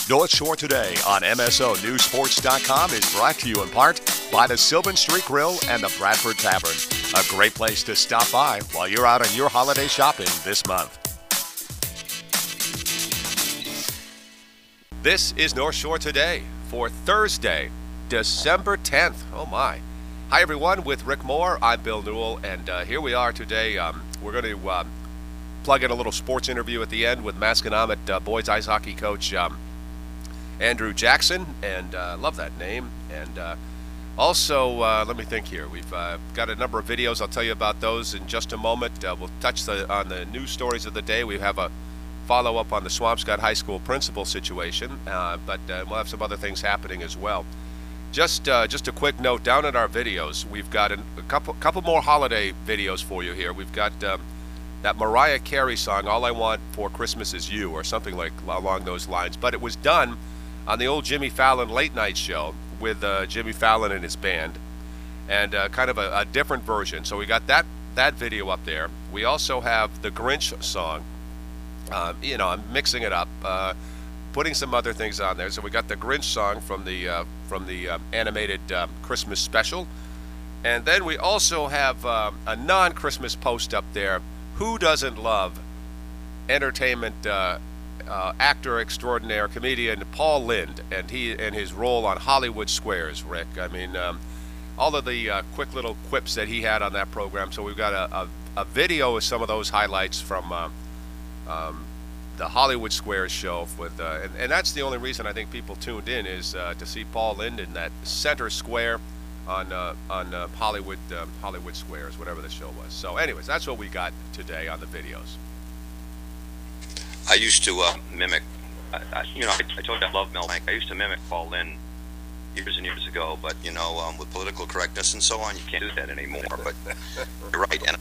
North Shore Today on MSONewsports.com is brought to you in part by the Sylvan Street Grill and the Bradford Tavern. A great place to stop by while you're out on your holiday shopping this month. This is North Shore Today for Thursday, December 10th. Oh my. Hi everyone, with Rick Moore, I'm Bill Newell, and here we are today. We're going to plug in a little sports interview at the end with Masconomet boys ice hockey coach Andrew Jackson, and love that name. And also, let me think here. We've got a number of videos. I'll tell you about those in just a moment. We'll touch on the news stories of the day. We have a follow-up on the Swampscott High School principal situation, but we'll have some other things happening as well. Just a quick note, down in our videos, we've got a couple more holiday videos for you here. We've got that Mariah Carey song, All I Want for Christmas Is You, or something like along those lines. But it was done on the old Jimmy Fallon late night show with Jimmy Fallon and his band, and kind of a different version. So we got that video up there. We also have the Grinch song. I'm mixing it up, putting some other things on there. So we got the Grinch song from the animated Christmas special, and then we also have a non-Christmas post up there. Who doesn't love entertainment actor extraordinaire, comedian Paul Lynde, and his role on Hollywood Squares, Rick? I mean, all of the quick little quips that he had on that program. So we've got a video of some of those highlights from the Hollywood Squares show with, and that's the only reason I think people tuned in, is to see Paul Lynde in that center square on Hollywood Squares, whatever the show was. So anyways, that's what we got today on the videos. I used to mimic, I told you I love Mel Blanc. I used to mimic Paul Lynde years and years ago, but, with political correctness and so on, you can't do that anymore. But you're right, and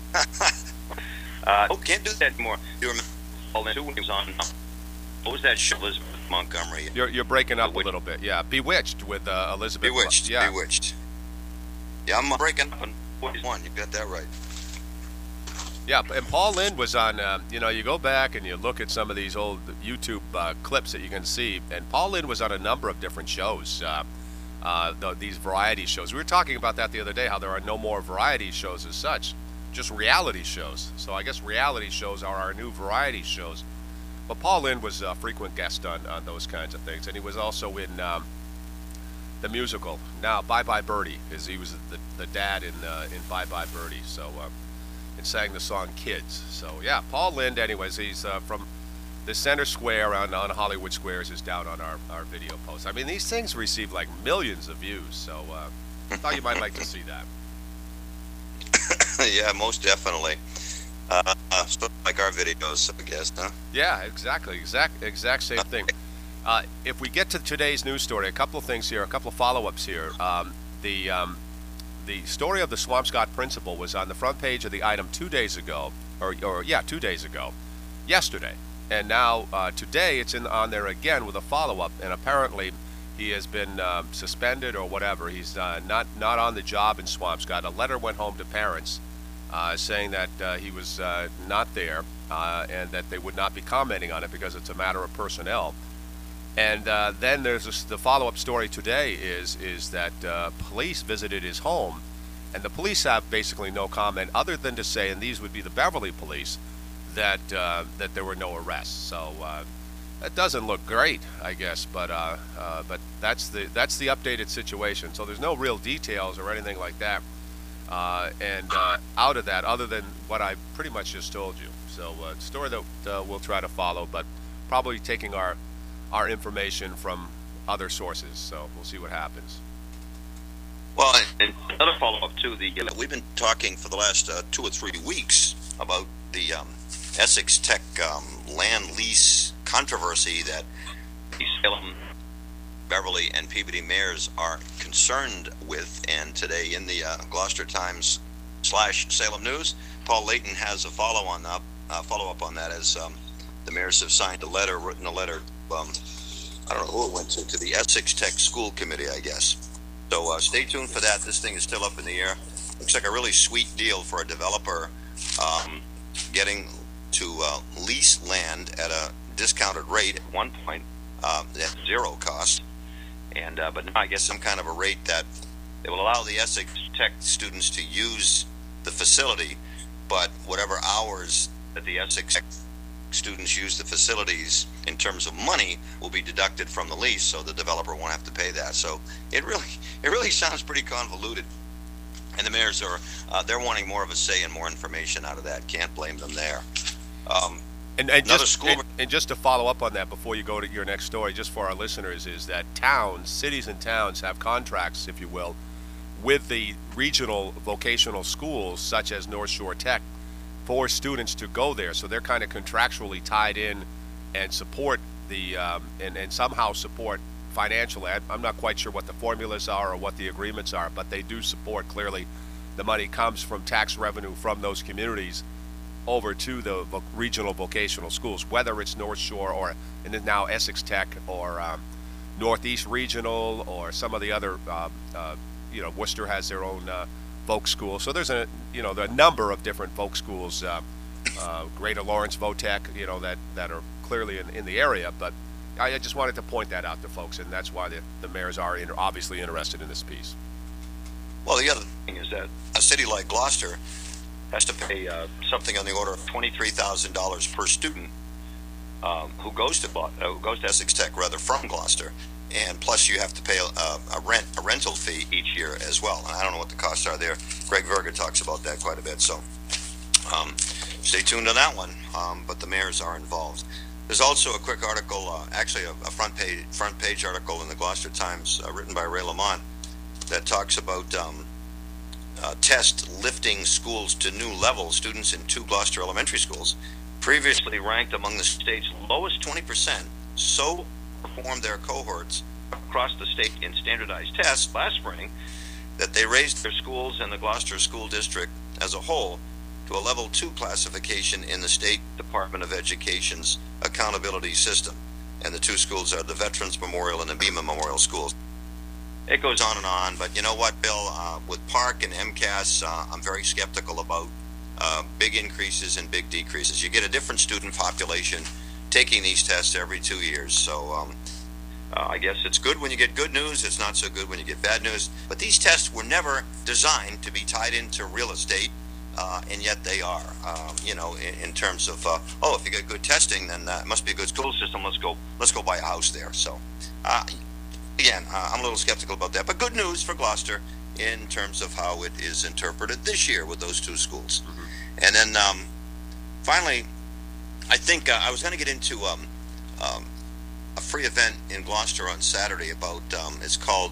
I can't do that anymore. You remember Paul Lynde, when he was on, what was that show, Elizabeth Montgomery? You're breaking up a little bit, yeah. Bewitched with Elizabeth. Bewitched, yeah. Bewitched. Yeah, I'm breaking up on 41, you got that right. Yeah, and Paul Lynde was on, you go back and you look at some of these old YouTube clips that you can see, and Paul Lynde was on a number of different shows, these variety shows. We were talking about that the other day, how there are no more variety shows as such, just reality shows. So I guess reality shows are our new variety shows. But Paul Lynde was a frequent guest on those kinds of things, and he was also in the musical. Now, Bye Bye Birdie, he was the dad in Bye Bye Birdie, so... and sang the song Kids. So yeah, Paul Lynde, anyways, he's from the center square on Hollywood Squares, is down on our video post. I mean, these things receive like millions of views, so I thought you might like to see that. Yeah, most definitely. So like our videos, I guess, huh? Yeah, exactly. Exact same thing. If we get to today's news story, a couple of things here, a couple of follow-ups here. The story of the Swampscott principal was on the front page of the item 2 days ago, 2 days ago, yesterday. And now today it's on there again with a follow-up, and apparently he has been suspended or whatever. He's not on the job in Swampscott. A letter went home to parents saying that he was not there and that they would not be commenting on it because it's a matter of personnel. And then there's the follow-up story today is that police visited his home, and the police have basically no comment other than to say, and these would be the Beverly police, that there were no arrests. So that doesn't look great, I guess, but that's the updated situation. So there's no real details or anything like that, out of that, other than what I pretty much just told you. So a story that we'll try to follow, but probably taking our information from other sources, so we'll see what happens. Well, and another follow-up to we've been talking for the last 2 or 3 weeks about the Essex Tech land lease controversy that the Salem, Beverly, and Peabody mayors are concerned with. And today in the Gloucester Times / Salem News, Paul Layton has a follow-up on that, as the mayors have written a letter. I don't know who it went to the Essex Tech School Committee, I guess. So stay tuned for that. This thing is still up in the air. Looks like a really sweet deal for a developer getting to lease land at a discounted rate. At one point, at zero cost. And but now I guess some kind of a rate that it will allow the Essex Tech students to use the facility, but whatever hours that the Essex Tech students use the facilities in terms of money will be deducted from the lease, so the developer won't have to pay that. So it really sounds pretty convoluted. And the mayors are they're wanting more of a say and more information out of that. Can't blame them there. And just to follow up on that before you go to your next story, just for our listeners, is that cities and towns have contracts, if you will, with the regional vocational schools such as North Shore Tech for students to go there. So they're kind of contractually tied in and support the and somehow support financially. I'm not quite sure what the formulas are or what the agreements are, but they do support. Clearly, the money comes from tax revenue from those communities over to the regional vocational schools, whether it's North Shore or and now Essex Tech or Northeast Regional or some of the other. Worcester has their own folk school. So there's a number of different folk schools. Greater Lawrence Votech, that are clearly in the area, but I just wanted to point that out to folks, and that's why the mayors are obviously interested in this piece. Well, the other thing is that a city like Gloucester has to pay something on the order of $23,000 per student who goes to Essex Tech from Gloucester, and plus you have to pay a rental fee each year as well. And I don't know what the costs are there. Greg Verga talks about that quite a bit, so stay tuned on that one. But the mayors are involved. There's also a quick article, actually a front page article in the Gloucester Times written by Ray Lamont that talks about test lifting schools to new levels. Students in 2 Gloucester elementary schools, previously ranked among the state's lowest 20%, so performed their cohorts across the state in standardized tests last spring that they raised their schools and the Gloucester School District as a whole to a level 2 classification in the State Department of Education's accountability system. And the 2 schools are the Veterans Memorial and the Beaman Memorial Schools. It goes on, but you know what, Bill? With Park and MCAS, I'm very skeptical about big increases and big decreases. You get a different student population taking these tests every 2 years. So I guess it's good when you get good news. It's not so good when you get bad news. But these tests were never designed to be tied into real estate, and yet they are. In terms of, if you get good testing, then it must be a good school system. Let's go buy a house there. So again, I'm a little skeptical about that. But good news for Gloucester in terms of how it is interpreted this year with those 2 schools. Mm-hmm. And then finally, I think I was going to get into a free event in Gloucester on Saturday about, it's called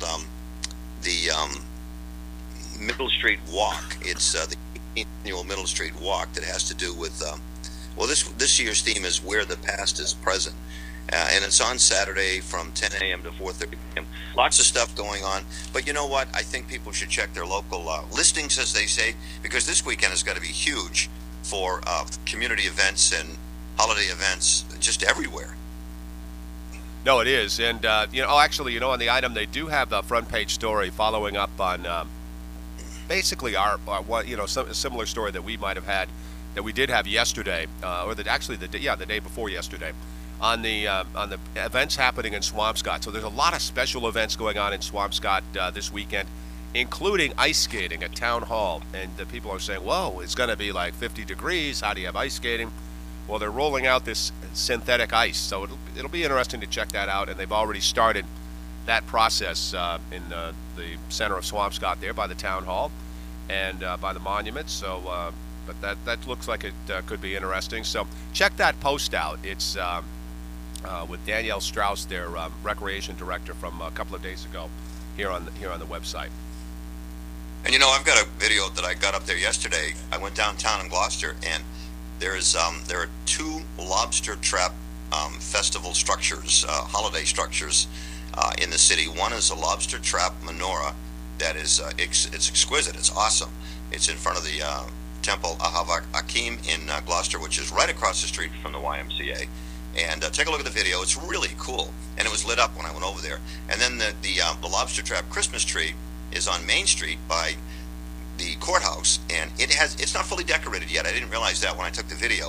the Middle Street Walk. It's the annual Middle Street Walk that has to do with, this year's theme is Where the Past is Present. And it's on Saturday from 10 a.m. to 4:30 p.m. Lots of stuff going on. But you know what? I think people should check their local listings, as they say, because this weekend is going to be huge for community events and holiday events just everywhere. No, it is. And, actually, on the item, they do have a front page story following up on basically our some similar story that we might have had, that we did have yesterday, the day before yesterday, on the events happening in Swampscott. So there's a lot of special events going on in Swampscott this weekend, including ice skating at Town Hall. And the people are saying, whoa, it's going to be like 50 degrees. How do you have ice skating? Well, they're rolling out this synthetic ice, so it'll be interesting to check that out. And they've already started that process in the center of Swampscott there by the Town Hall and by the monument. So, but that looks like it could be interesting. So check that post out. It's with Danielle Strauss, their recreation director, from a couple of days ago here on the website. And I've got a video that I got up there yesterday. I went downtown in Gloucester, and there are 2 lobster trap festival structures, holiday structures in the city. One is a lobster trap menorah that is it's exquisite. It's awesome. It's in front of the Temple Ahav Akim in Gloucester, which is right across the street from the YMCA. And take a look at the video. It's really cool, and it was lit up when I went over there. And then the lobster trap Christmas tree is on Main Street by the courthouse, and it's not fully decorated yet. I didn't realize that when I took the video,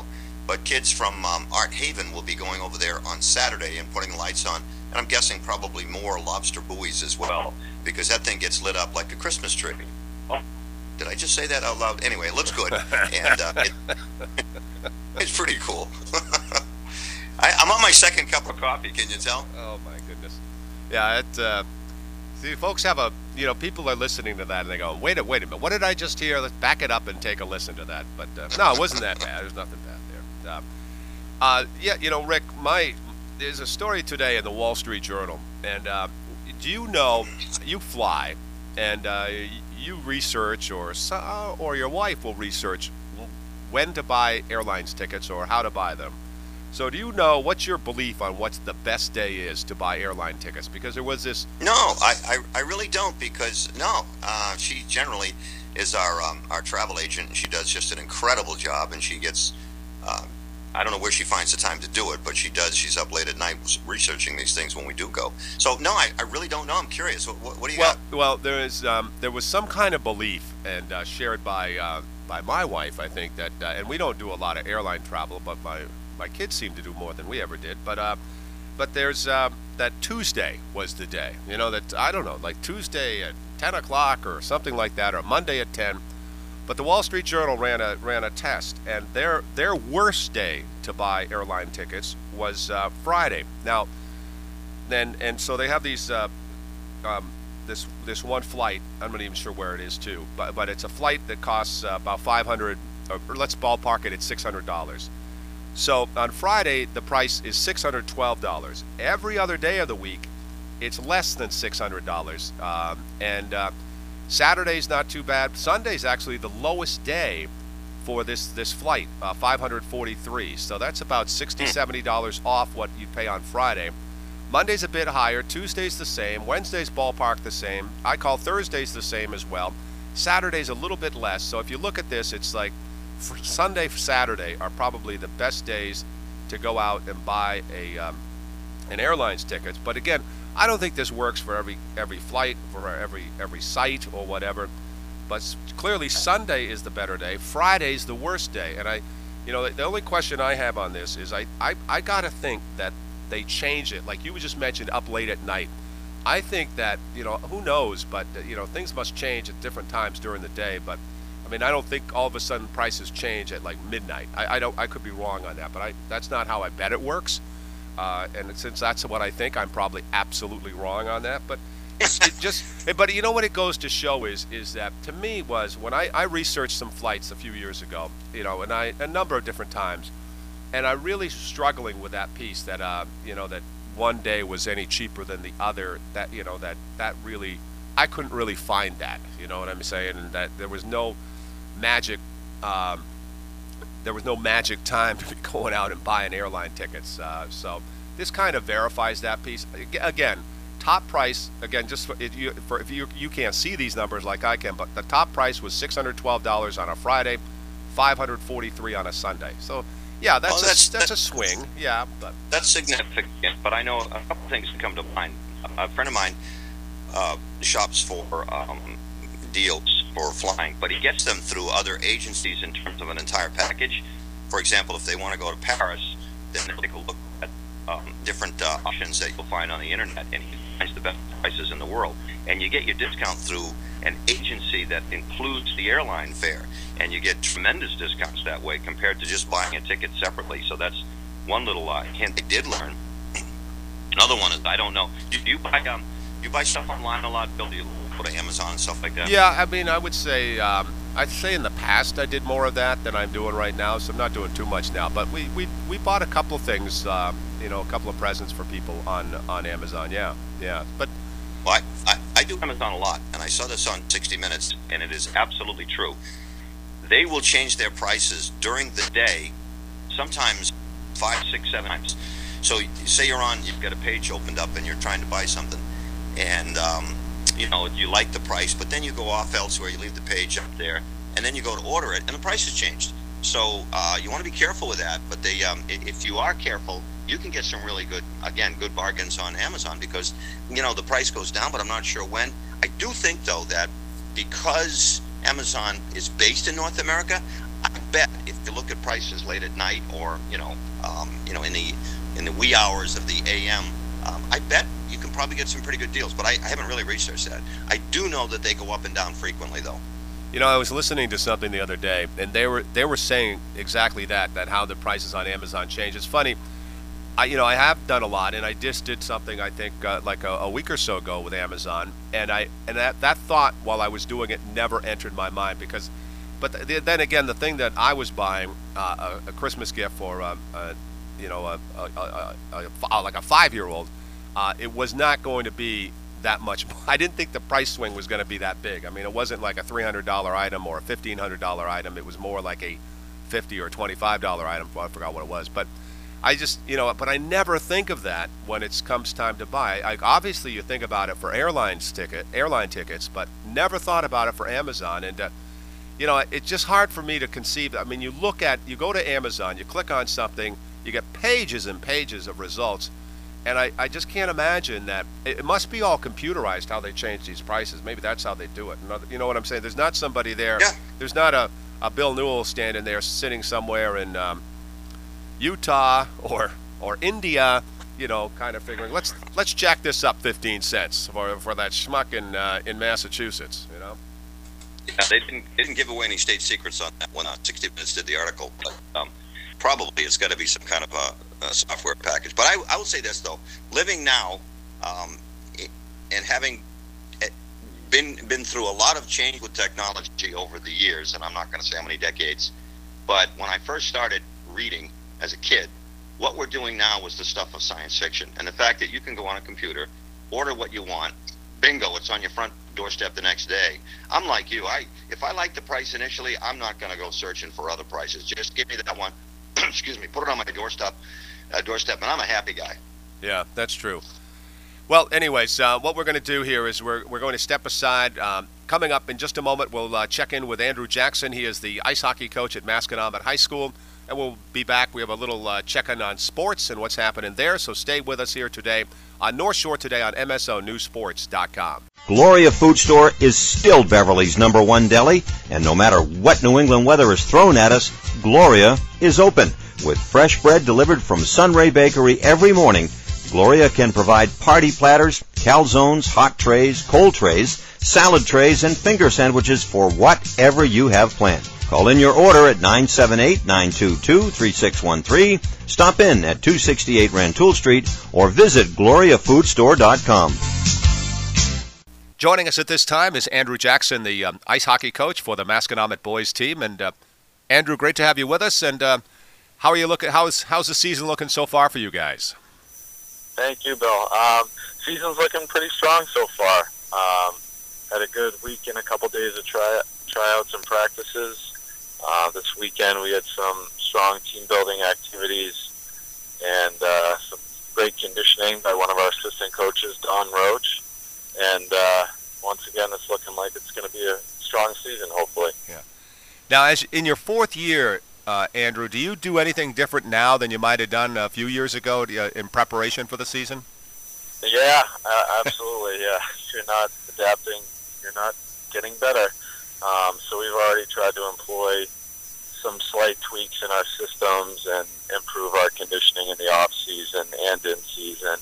but kids from Art Haven will be going over there on Saturday and putting lights on, and I'm guessing probably more lobster buoys as well, because that thing gets lit up like a Christmas tree. Oh, did I just say that out loud? Anyway, it looks good, and it's pretty cool. I'm on my second cup of coffee, can you tell? Oh, my goodness. Yeah, see, folks have people are listening to that, and they go, wait a minute, what did I just hear? Let's back it up and take a listen to that. But, no, it wasn't that bad. There's nothing bad there. Yeah, Rick, there's a story today in the Wall Street Journal, and do you know, you fly, and you research, or your wife will research when to buy airlines tickets or how to buy them. So do you know, what's your belief on what's the best day is to buy airline tickets? Because there was this... No, I really don't, because, she generally is our travel agent, and she does just an incredible job, and she gets... I don't know where she finds the time to do it, but she does. She's up late at night researching these things when we do go. So, no, I really don't know. I'm curious. What do you got? Well, there was some kind of belief, and shared by my wife, I think, that... and we don't do a lot of airline travel, but my kids seem to do more than we ever did. But there's that Tuesday was the day. That, I don't know, like Tuesday at 10 o'clock or something like that, or Monday at 10. But the Wall Street Journal ran a test, and their worst day to buy airline tickets was Friday. Now, so they have these this one flight. I'm not even sure where it is too, but it's a flight that costs about $500, or let's ballpark it at $600. So on Friday the price is $612. Every other day of the week, it's less than $600, and Saturday's not too bad. Sunday's actually the lowest day for this flight, $543. So that's about $60, $70 off what you pay on Friday. Monday's a bit higher. Tuesday's the same. Wednesday's ballpark the same. I call Thursday's the same as well. Saturday's a little bit less. So if you look at this, it's like Sunday, Saturday are probably the best days to go out and buy an airline's tickets. But again, I don't think this works for every flight, for every site or whatever. But clearly Sunday is the better day. Friday's the worst day. And the only question I have on this is I gotta think that they change it. Like you just mentioned, up late at night. I think that, who knows, but things must change at different times during the day. But I mean, I don't think all of a sudden prices change at like midnight. I could be wrong on that, but that's not how I bet it works. And since that's what I think, I'm probably absolutely wrong on that. But but you know what it goes to show is that to me was when I researched some flights a few years ago, and a number of different times, and I really struggling with that piece that that one day was any cheaper than the other. That that really I couldn't really find that. You know what I'm saying? And that there was no magic. There was no magic time to be going out and buying airline tickets. So this kind of verifies that piece. Again, top price, again, just if you can't see these numbers like I can, but the top price was $612 on a Friday, $543 on a Sunday. So yeah, that's a swing. Yeah, but that's significant. But I know a couple things that come to mind. A friend of mine shops for deals for flying, but he gets them through other agencies in terms of an entire package. For example, if they want to go to Paris, then they take a look at different options that you'll find on the internet, and he finds the best prices in the world. And you get your discount through an agency that includes the airline fare, and you get tremendous discounts that way compared to just buying a ticket separately. So that's one little hint I did learn. Another one is, I don't know, do you buy stuff online a lot, Bill? Do you go to Amazon and stuff like that? Yeah, I mean, I would say I'd say in the past I did more of that than I'm doing right now, so I'm not doing too much now. But we bought a couple of things, a couple of presents for people on Amazon. Yeah. But well, I do Amazon a lot, and I saw this on 60 Minutes, and it is absolutely true. They will change their prices during the day, sometimes 5, 6, 7 times. So say you've got a page opened up and you're trying to buy something, and you like the price, but then you go off elsewhere, you leave the page up there, and then you go to order it, and the price has changed. So you want to be careful with that, but if you are careful, you can get some really good bargains on Amazon, because the price goes down, but I'm not sure when. I do think, though, that because Amazon is based in North America, I bet if you look at prices late at night or in the wee hours of the AM, I bet you can probably get some pretty good deals. But I haven't really researched that. I do know that they go up and down frequently, though. You know, I was listening to something the other day, and they were saying exactly that how the prices on Amazon change. It's funny. I have done a lot, and I just did something I think like a week or so ago with Amazon, and that thought while I was doing it never entered my mind but then again, the thing that I was buying a Christmas gift for like a 5-year-old, it was not going to be that much. I didn't think the price swing was going to be that big. I mean, it wasn't like a $300 item or a $1,500 item. It was more like a $50 or $25 item. I forgot what it was, but I just, but I never think of that when it comes time to buy. Obviously, you think about it for airline tickets, but never thought about it for Amazon. And it's just hard for me to conceive. I mean, you go to Amazon, you click on something, you get pages and pages of results. And I just can't imagine that. It must be all computerized how they change these prices. Maybe that's how they do it. You know what I'm saying? There's not somebody there. Yeah. There's not a Bill Newell standing there sitting somewhere in Utah or India, kind of figuring, let's jack this up 15 cents for that schmuck in Massachusetts, Yeah, they didn't give away any state secrets on that when 60 Minutes did the article, but probably it's got to be some kind of a software package. But I will say this, though. Living now and having been through a lot of change with technology over the years, and I'm not going to say how many decades, but when I first started reading as a kid, what we're doing now was the stuff of science fiction. And the fact that you can go on a computer, order what you want, bingo, it's on your front doorstep the next day. I'm like you. If I like the price initially, I'm not going to go searching for other prices. Just give me that one. Excuse me, put it on my doorstep, and I'm a happy guy. Yeah, that's true. Well, anyways, what we're going to do here is we're going to step aside. Coming up in just a moment, we'll check in with Andrew Jackson. He is the ice hockey coach at Masconomet High School, and we'll be back. We have a little check-in on sports and what's happening there, so stay with us here today on North Shore Today on MSONewsports.com. Gloria Food Store is still Beverly's #1 deli, and no matter what New England weather is thrown at us, Gloria is open. With fresh bread delivered from Sunray Bakery every morning, Gloria can provide party platters, calzones, hot trays, cold trays, salad trays, and finger sandwiches for whatever you have planned. Call in your order at 978-922-3613, stop in at 268 Rantoul Street, or visit GloriaFoodStore.com. Joining us at this time is Andrew Jackson, the ice hockey coach for the Masconomet boys team. And Andrew, great to have you with us. And how are you looking? How's the season looking so far for you guys? Thank you, Bill. Season's looking pretty strong so far. Had a good week and a couple days of tryouts and practices. This weekend we had some strong team-building activities and some great conditioning by one of our assistant coaches, Don Roach. And once again, it's looking like it's going to be a strong season, hopefully. Yeah. Now, as in your 4th year, Andrew, do you do anything different now than you might have done a few years ago in preparation for the season? Yeah, absolutely. Yeah, if you're not adapting, you're not getting better. So we've already tried to employ some slight tweaks in our systems and improve our conditioning in the off season and in season.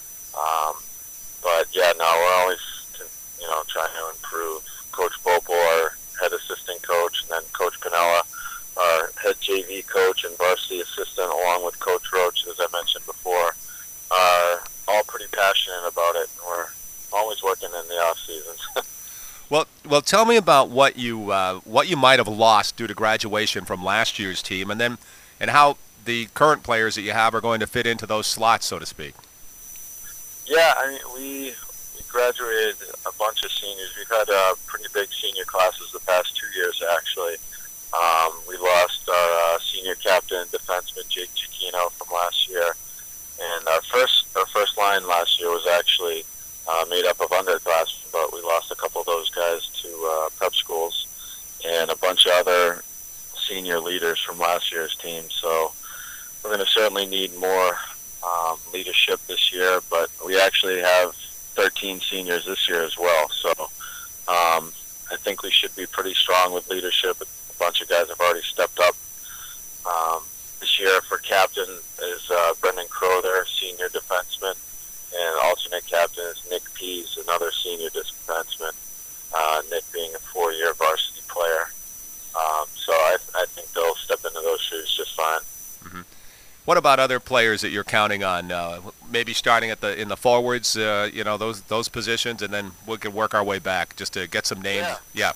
But yeah, no, we're always, trying to improve. Coach Bopel, our head assistant coach, and then Coach Pinella, our head JV coach and varsity assistant, along with Coach Roach, as I mentioned before, are all pretty passionate about it. We're always working in the off seasons. Well, tell me about what you might have lost due to graduation from last year's team, and how the current players that you have are going to fit into those slots, so to speak. Yeah, I mean, we graduated a bunch of seniors. We've had pretty big senior classes the past 2 years, actually. We lost our senior captain, defenseman Jake Chiquino, from last year, and our first line last year was actually made up of underclassmen, but we lost a couple of those guys to prep schools and a bunch of other senior leaders from last year's team. So we're going to certainly need more leadership this year, but we actually have 13 seniors this year as well. So I think we should be pretty strong with leadership a bunch of guys have already stepped up. This year for captain is Brendan Crowther, senior defenseman, and alternate captain is Nick Pease, another senior defenseman, Nick being a 4-year varsity player. So I think they'll step into those shoes just fine. Mm-hmm. What about other players that you're counting on? Maybe starting at in the forwards, those positions, and then we can work our way back just to get some names. Yeah.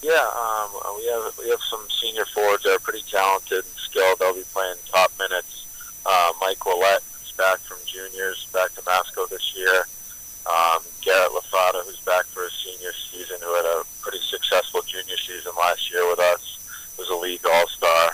We have some senior forwards that are pretty talented and skilled. They'll be playing top minutes. Mike Willett is back from juniors, back to Masco this year. Garrett Lafata, who's back for his senior season, who had a pretty successful junior season last year with us, was a league all-star.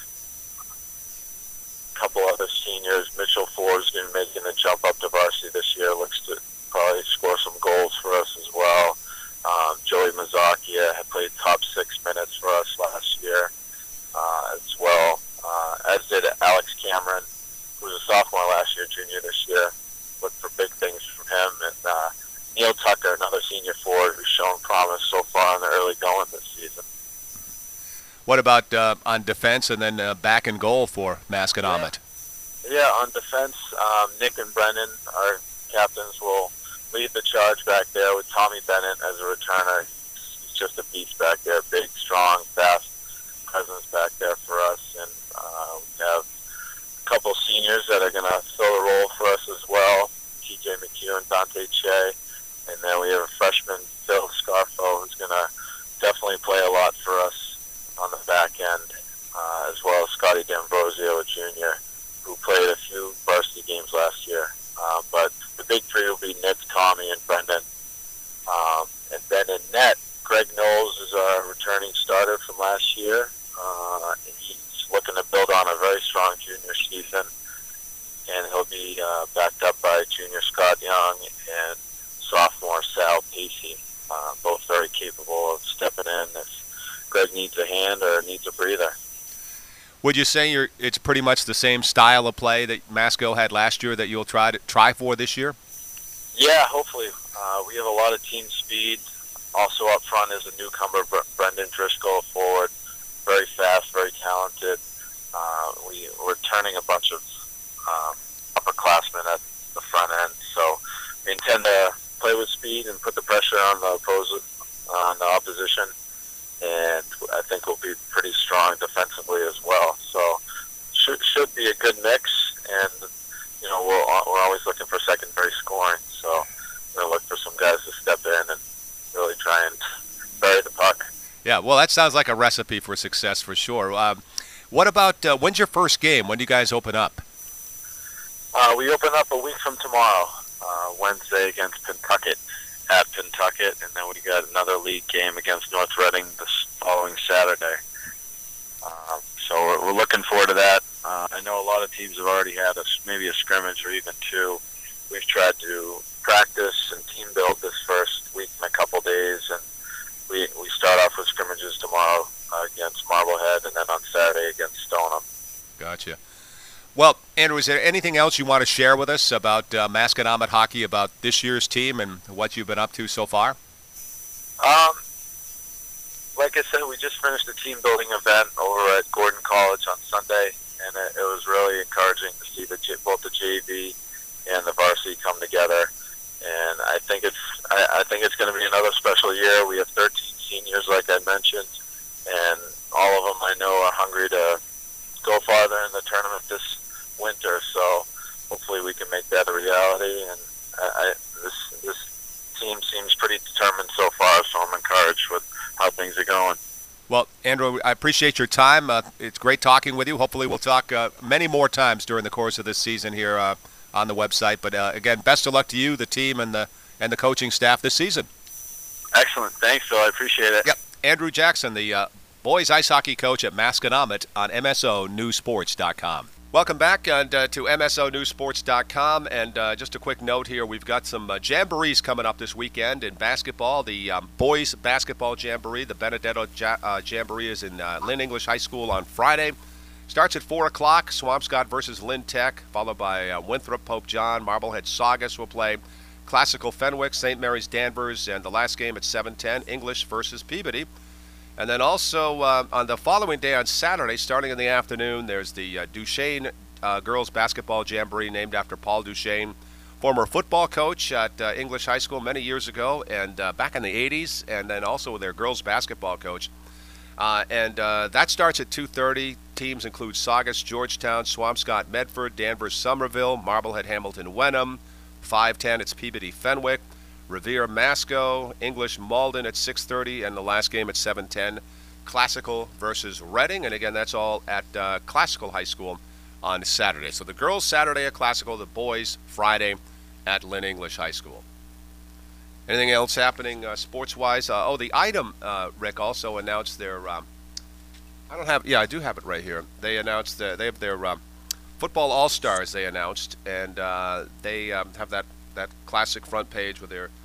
A couple other seniors. Mitchell Ford's been making the jump up to varsity this year. Looks to probably score some goals for us as well. Joey Mazzocchia had played top 6 minutes for us last year as well, as did Alex Cameron, who was a sophomore last year, junior this year. Look for big things from him. And Neil Tucker, another senior forward who's shown promise so far in the early going this season. What about on defense and then back and goal for Masconomet? Yeah, on defense, Nick and Brennan, our captains, will lead the charge back there with Tommy Bennett as a returner. He's just a beast back there, big, strong, fast presence back there for us. And we have a couple seniors that are going to fill the role for us as well, TJ McHugh and Dante Che. And then we have a freshman, Phil Scarfo, who's going to definitely play a lot for us on the back end, as well as Scotty D'Ambrosio, a junior, who played a few varsity games last year. But the big three will be Nick, Tommy, and Brendan. And then in net, Greg Knowles is our returning starter from last year. And he's looking to build on a very strong junior season. And he'll be backed up by junior Scott Young and sophomore Sal Pacey, both very capable of stepping in if Greg needs a hand or needs a breather. Would you say it's pretty much the same style of play that Masco had last year that you'll try for this year? Yeah, hopefully. We have a lot of team speed. Also up front is a newcomer, Brendan Driscoll, forward. Very fast, very talented. We're turning a bunch of upperclassmen at the front end. So we intend to play with speed and put the pressure on the opposition. And I think we'll be pretty strong defensively as well. So should be a good mix, and we're always looking for secondary scoring. So we're gonna look for some guys to step in and really try and bury the puck. Yeah, well, that sounds like a recipe for success for sure. What about when's your first game? When do you guys open up? We open up a week from tomorrow, Wednesday against Pentucket. At Pentucket, and then we got another league game against North Reading this following Saturday. So we're looking forward to that. I know a lot of teams have already had maybe a scrimmage or even two. We've tried to practice and team build this first week in a couple days, and we start off with scrimmages tomorrow against Marblehead, and then on Saturday against Stoneham. Gotcha. Well, Andrew, is there anything else you want to share with us about Masconomet hockey, about this year's team and what you've been up to so far? Like I said, we just finished a team building event over at Gordon College on Sunday, and it was really encouraging to see both the JV and the varsity come together. And I think it's going to be another special year. We have 13 seniors, like I mentioned, and all of them I know are hungry to go farther in the tournament this winter, so hopefully we can make that a reality. And this team seems pretty determined so far, so I'm encouraged with how things are going. Well, Andrew, I appreciate your time. It's great talking with you. Hopefully we'll talk many more times during the course of this season here on the website. But again, best of luck to you, the team, and the coaching staff this season. Excellent. Thanks, Phil. I appreciate it. Yep. Andrew Jackson, the boys ice hockey coach at Masconomet on MSONewsports.com. Welcome back to MSONewsports.com, and just a quick note here, we've got some jamborees coming up this weekend in basketball. The boys basketball jamboree, the Benedetto Jamboree is in Lynn English High School on Friday. Starts at 4 o'clock, Swampscott versus Lynn Tech, followed by Winthrop Pope John. Marblehead Saugus will play Classical Fenwick, St. Mary's Danvers, and the last game at 7:10, English versus Peabody. And then also on the following day, on Saturday, starting in the afternoon, there's the Duchesne Girls Basketball Jamboree, named after Paul Duchesne, former football coach at English High School many years ago, and back in the 80s, and then also their girls basketball coach. And that starts at 2:30. Teams include Saugus, Georgetown, Swampscott, Medford, Danvers, Somerville, Marblehead, Hamilton, Wenham. 5:10, it's Peabody, Fenwick, Revere, Masco, English, Malden at 6:30, and the last game at 7:10, Classical versus Reading. And again, that's all at Classical High School on Saturday. So the girls Saturday at Classical, the boys Friday at Lynn English High School. Anything else happening sports-wise? The Item, Rick, also announced their I do have it right here. They announced they have their Football All-Stars, they announced, and they have that classic front page with their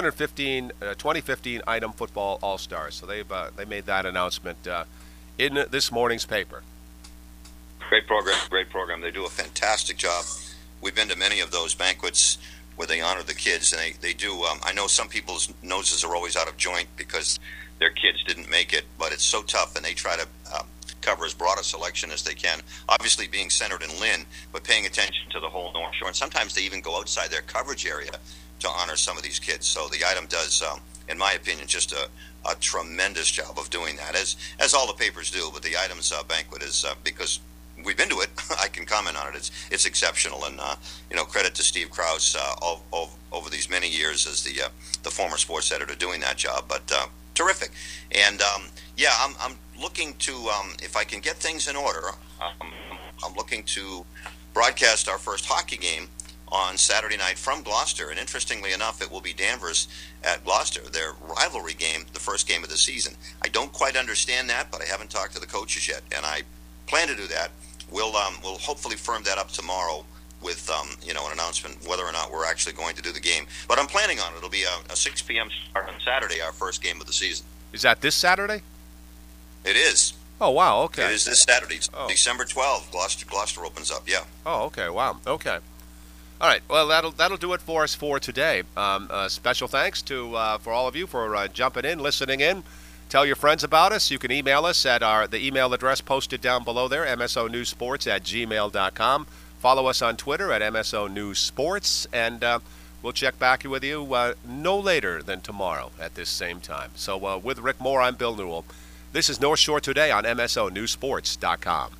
2015 Item Football All-Stars. So they made that announcement in this morning's paper. Great program. They do a fantastic job. We've been to many of those banquets where they honor the kids, and they do. I know some people's noses are always out of joint because their kids didn't make it, but it's so tough, and they try to cover as broad a selection as they can. Obviously being centered in Lynn, but paying attention to the whole North Shore, and sometimes they even go outside their coverage area to honor some of these kids. So the Item does, in my opinion, just a tremendous job of doing that, as all the papers do. But the Item's banquet is, because we've been to it, I can comment on it. It's exceptional, and credit to Steve Krause over these many years as the former sports editor doing that job. But terrific, and I'm looking to, if I can get things in order, I'm looking to broadcast our first hockey game on Saturday night from Gloucester. And interestingly enough, it will be Danvers at Gloucester, their rivalry game, the first game of the season. I don't quite understand that, but I haven't talked to the coaches yet, and I plan to do that. We'll hopefully firm that up tomorrow with an announcement whether or not we're actually going to do the game. But I'm planning on it. It'll be a 6 p.m. start on Saturday, our first game of the season. Is that this Saturday? It is. Oh, wow, okay. It is this Saturday. It's December 12th. Gloucester opens up, yeah. Oh, okay, wow, okay. All right, well, that'll do it for us for today. Special thanks to for all of you for jumping in, listening in. Tell your friends about us. You can email us at the email address posted down below there, msonewsports@gmail.com. Follow us on Twitter at msonewsports, and we'll check back with you no later than tomorrow at this same time. So with Rick Moore, I'm Bill Newell. This is North Shore Today on msonewsports.com.